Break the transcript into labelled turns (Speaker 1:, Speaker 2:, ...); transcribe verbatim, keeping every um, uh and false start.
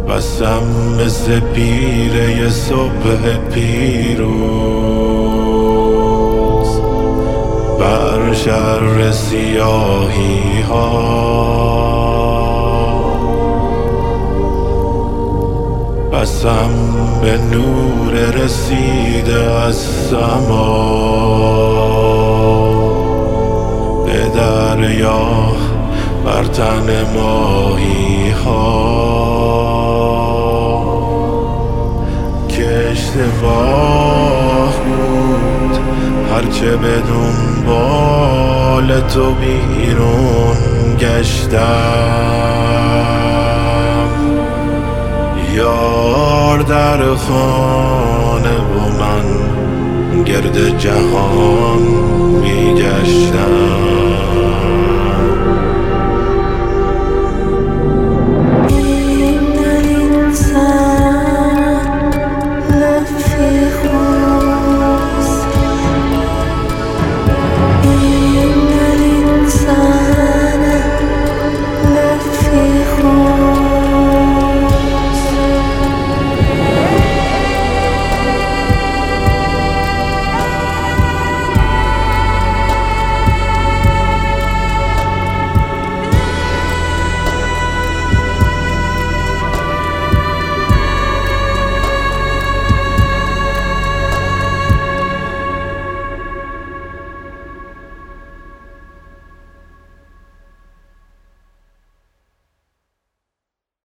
Speaker 1: بسم مثل پیره صبح پیروز بر شر سیاهی ها. بسم به نور رسیده از سما به دریا بر تن ماهی ها که اشتباه بود هرچه به دنبال تو بیرون گشتم. یار در خانه و من گرد جهان میگشتم.